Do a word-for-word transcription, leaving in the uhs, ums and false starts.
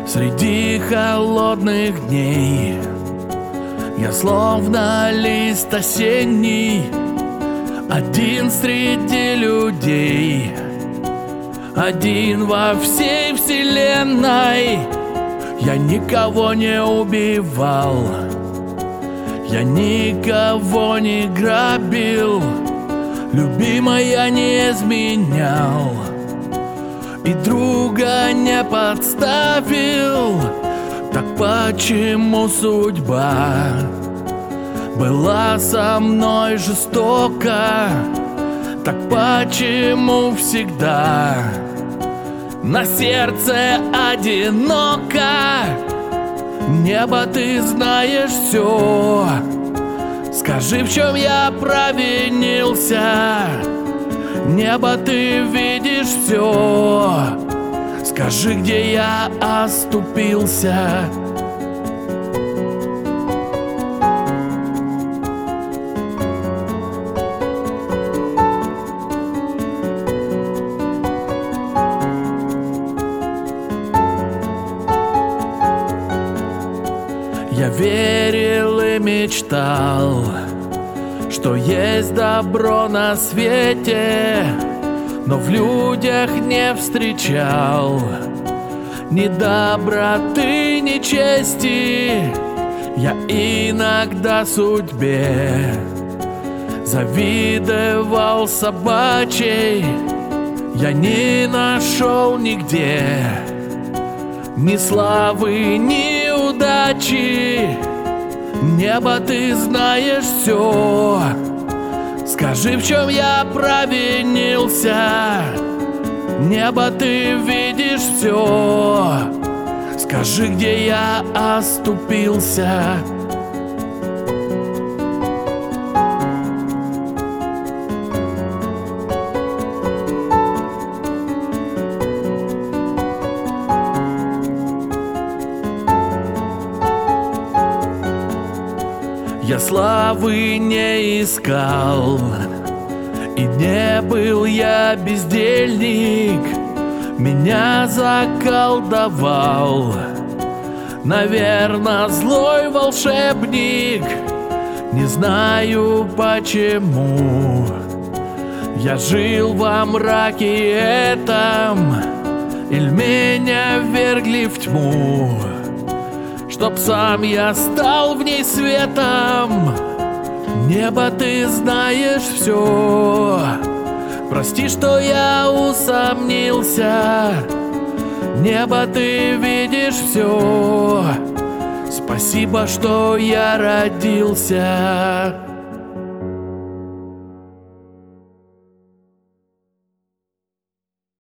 Среди холодных дней я словно лист осенний, один среди людей, один во всей вселенной. Я никого не убивал, я никого не грабил, любимая не изменял и друга не подставил. Так почему судьба была со мной жестока? Так почему всегда на сердце одиноко? Небо, ты знаешь все, скажи, в чем я провинился. Небо, ты видишь все, скажи, где я оступился. Я верил и мечтал, что есть добро на свете, но в людях не встречал ни доброты, ни чести. Я иногда судьбе завидовал собачей, я не нашел нигде ни славы, ни удачи. Небо, ты знаешь все, скажи, в чем я провинился. Небо, ты видишь все, скажи, где я оступился. Я славы не искал, и не был я бездельник. Меня заколдовал, наверно, злой волшебник. Не знаю почему я жил во мраке этом, или меня ввергли в тьму, чтоб сам я стал в ней светом. Небо, ты знаешь все, прости, что я усомнился. Небо, ты видишь все, спасибо, что я родился.